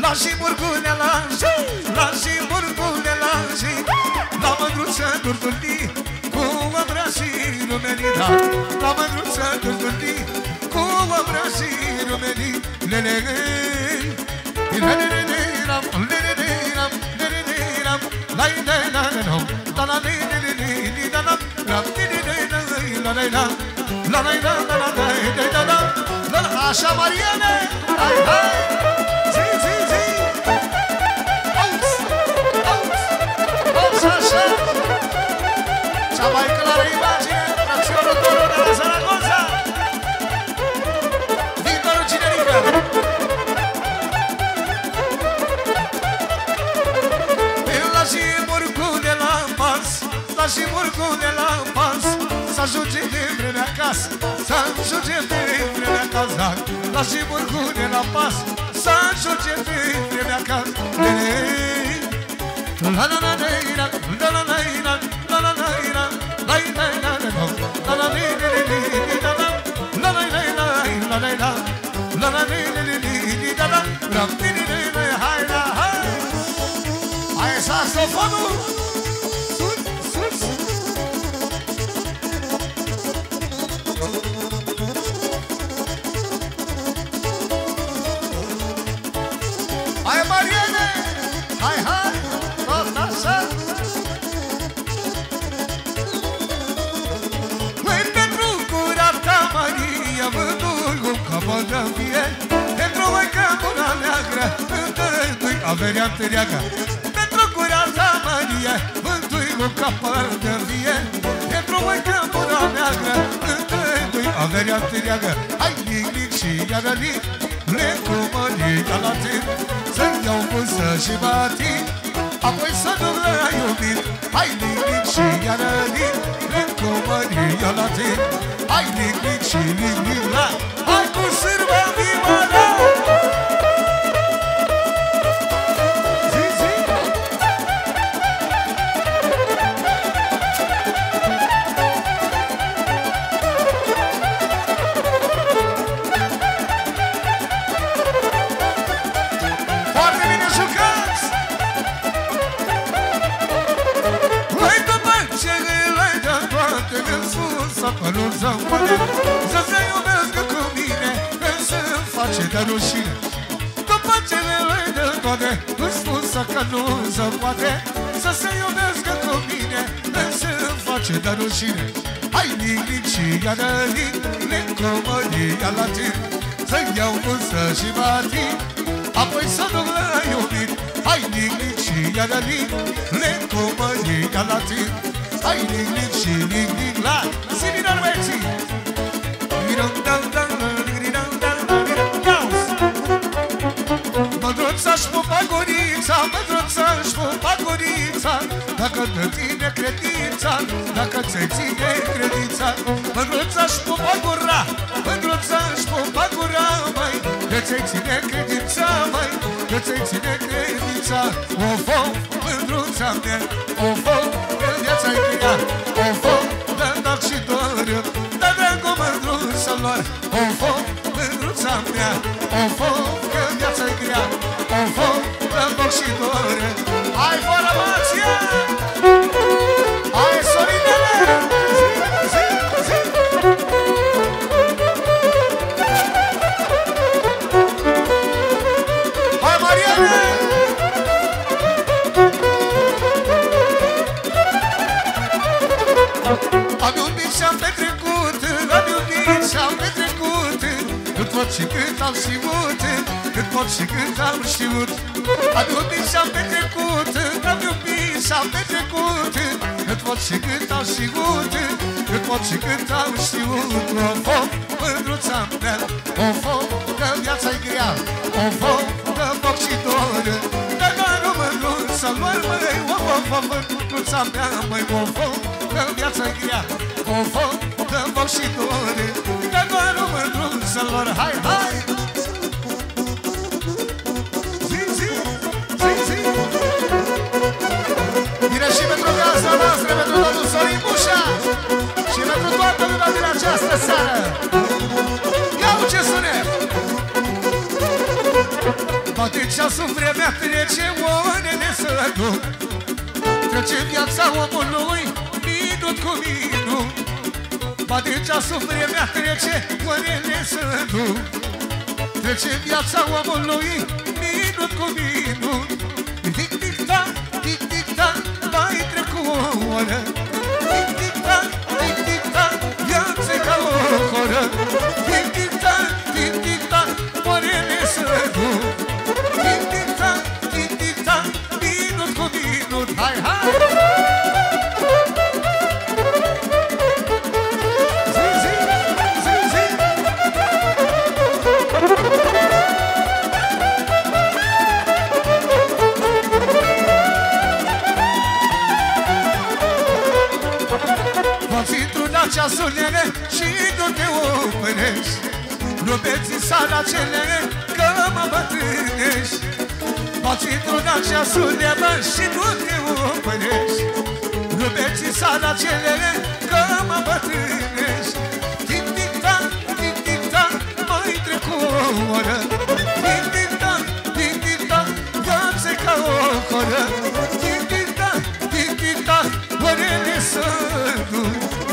La și murgune la și, la și murgune la și, la mândruță durdundi, cu obra și rumenida. La mândruță durdundi, cu obra și rumenii. Lele, lele, ram, lele, ram, lele, ram, la ide la no, la la de la la, ram de la la la, la la la la la la. Așa, Mariane! Hai, hai! Zi, zi, zi! Auzi! Auzi! Auzi, așa! Cea mai clară imagine, fracționul Toro de la Zaragoza! Victorul Cinerică! La și murcu de la pas, la și murcu de la pas, să ajunge de vreme acasă, să ajunge de vreme acasă. La și murgune la pas, să ajunge de vreme acasă. La la la la la la la la la la la la la la la la la la hai saxofonul! Sus, sus! Hai, Mariane! Hai, hai! Tot așa! Măi, pentru cura ta, Maria, vândul cu capă de vie, pentru măica mâna neagră, întâi averea întâreaga. Pentru cura ta, Maria, vândul cu capă de vie, pentru măica mâna neagră, întâi averea întâreaga. Hai, lic, și iară lic, lecumărica la tine, să-mi iau pânsă și batin, apoi să nu l-ai iubit. Hai, lic, și iară lic, lecumărica la tine. Hai, lic, și lic, la, hai cu sârba vimana. Zi, zi. Foarte bine jucați! Hai, după ce le-ai dat toate în sus, să părul să-mi poate, să se iubească cu mine, să-mi face de rușine. După ce le-ai dat toate în sus, că nu se poate, să se iubească cu mine, să-mi face de rușine. Hai, lic, și iară lic, lecumăria la tine, să-mi iau pânsă și batin, apoi să nu l-ai iubit. Hai, lic, și iară lic, lecumăria la tine. Hai, lic, și lic, la Siminor Meții. Mândruța-și pupa gurița, mândruța-și pupa gurița, dacă de tine credința, dacă ți-ai ține credința. Mândruța-și pupa gura, mândruța-și pupa gura, măi, că ți-ai ține credința, măi, că ți-ai ține credința. Of-o, mândruța mea, of-o, că viața-i grea, of-o, dă noc și dor, dă dragul mândruța lor. Of-o, mândruța mea, of-o, că viața-i grea, of-o, dă noc și dor. Hai, formația! Hai, Sorinele! Zi, zi, zi! Hai, Mariane! Am iubit și-am petrecut, am iubit și-am petrecut, cât pot și cât am știut, cât pot și cât am știut. Am iubit și-am petrecut, am iubit și-am petrecut, cât pot și cât am știut, cât pot și cât am știut. Of-o, mândruța mea, of-o, că viața-i grea, of-o, că foc și dor, că doar o mândruță lor, măi, of-o, mândruța mea, măi, of-o, că viața-i grea, of-o, că foc și dor, că doar o mândruță lor. Hai, hai! Zi, zi, zi, zi! Bine și pentru gazda noastră, pentru domnul Sorin Bușa și pentru toată lumea din această seară. Ia-u ce sunet! Bate ceasul, vremea trece, orele să duc. Trece viața omului, minut cu minut. Bate ceasul, vremea trece, orele să duc. Trece viața omului, minut cu minut. Tic-tic-tac, tic-tic-tac, mai trecut o oră. Tic-tic-tac, tic-tic-tac, viața-i ca o horă. Tic-tic-tac, tic-tic-tac, orele să duc. Tic-tic-tac, tic-tic-tac, minut cu minut. Hai, hai! Ceasul nene și nu te opărești. Rupeți în sala celene că mă bătrânești. Poți într-una ceasul nene și nu te opărești. Rupeți în sala celene că mă bătrânești. Tic-tic-tac, tic-tic-tac, mai trecut o oră. Tic-tic-tac, tic-tic-tac, viața-i ca o horă. Tic-tic-tac, tic-tic-tac, orele să duc.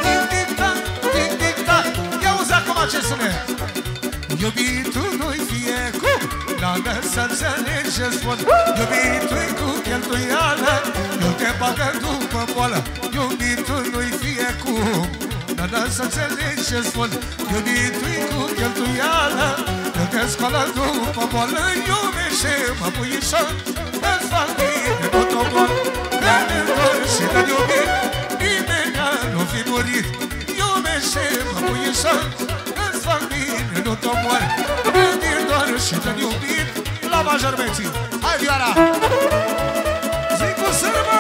Ce spune? Iubitul nu-i fie cum, n-am să înțelege spun. Iubitul-i cu cheltuială, nu te bagă după boală. Iubitul nu-i fie cum, n-am să înțelege spun. Iubitul-i cu cheltuială, nu te scoală după boală. Iubește-mă, puișor, îți fac bine, nu te omor. De-a-ne dor și de-a iubit, nimeni nu fi murit. Iubește-mă, puișor, fac bine, nu te omori. Gândir doar și te-n iubit la majormeții. Hai, Vioara! Zi cu sârbă!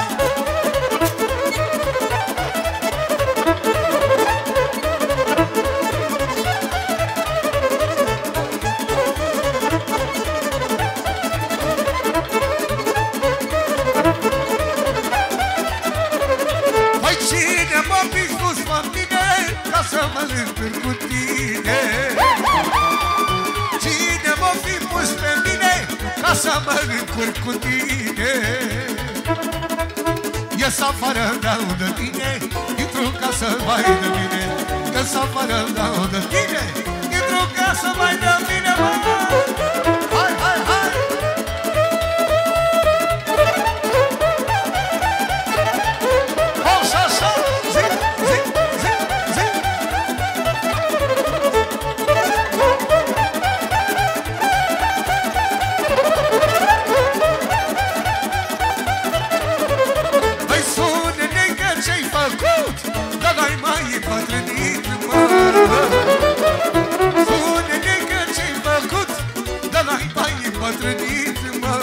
Păi cine m-a fi spus pe mine ca să mă întâln cu tine? Cine m-a fi pus pe mine ca să mă încurc cu tine? Ies afară, dau de tine, intru în casă, mai de mine. Ies afară, dau de tine, intru în casă, mai de mine, mă! Hai, hai, hai! Așa, așa, zi, zi, zi, zi! Băi, spune-ne că ce-ai făcut, dar n-ai mai îmbătrânit, mă! Spune-ne că ce-ai făcut, dar n-ai mai îmbătrânit, mă!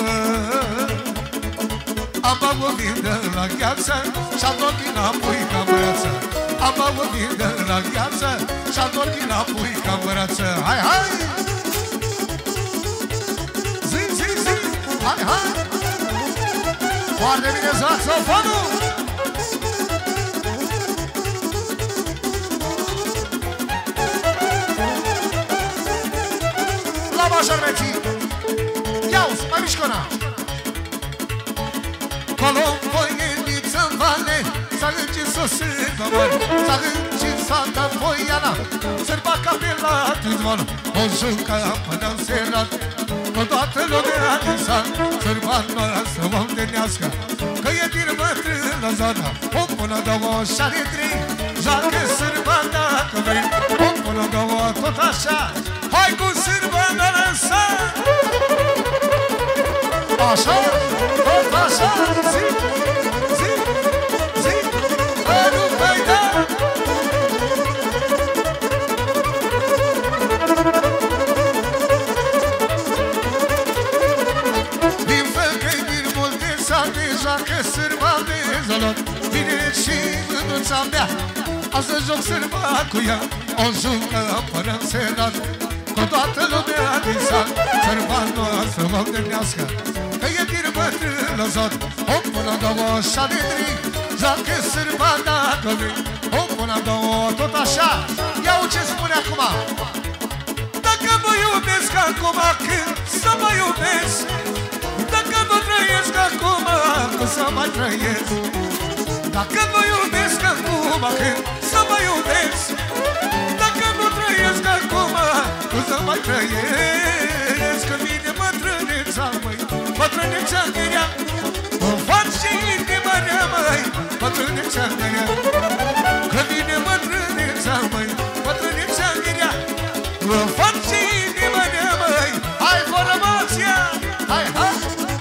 Am băut vin de la gheață și-am dormit înapoi ca mărață. Am băut vin de la gheață și-am dormit înapoi ca mărață. Hai, hai! Zi, zi, zi! Hai, hai! Foarte bine, saxofonul! La majormeții! Ia-uzi, mai mișcona! Colomboieniță-n vale, s-a încins o sârbă mare, s-a încins Santa Foiana, sârba capelat-n zvană. O jucă până-n serat, cu toată lumea din sat, sârba noastră omtenească, că e din bătrână zona. O până două așa de trei, joacă sârba dacă vrei. O până două tot așa, hai cu sârba noastră. Așa, tot așa, zi, zi, zi, nu mai da. Din făcăi, din multe sate, joacă sârba de zălot. Vine și mânuța mea, am să joc sârba cu ea. O jucă până-n serat, cu toată lumea din sat, sârba noastră mă gândească, că e din bătrână zot. O până două așa de trei, joacă sârba dacă vrei. O până două tot așa, iau ce spune acum. Dacă mă iubesc acum când să mă iubesc. Dacă nu trăiesc acum, cum să mai trăiesc? Dacă nu iubesc acum, când să mă iubesc? Dacă nu trăiesc acum, cum să mai trăiesc? Că vine bătrâneța, măi, bătrâneța grea, îmi face inima rea, măi, bătrâneța grea. Că vine bătrâneța, măi, bătrâneța grea, îmi face inima rea, măi. Hai, formația, hai, hai!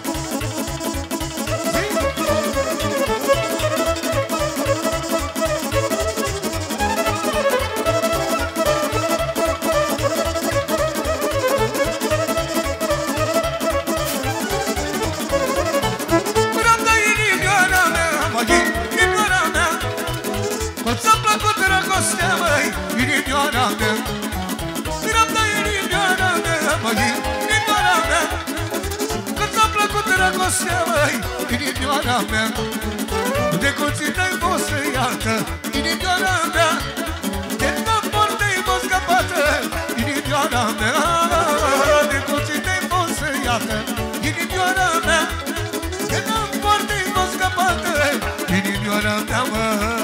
Dragostea, măi, inimioara mea, dreapta inimioara mea, măi, inimioara mea. Că ți-a plăcut dragostea, măi, inimioara mea, de cuțită-i vosă, iată, inimioara mea, de tamporte-i vă scăpată, inimioara mea, de cuțită-i vosă, iată, inimioara mea, de tamporte-i vă scăpată, inimioara mea, măi.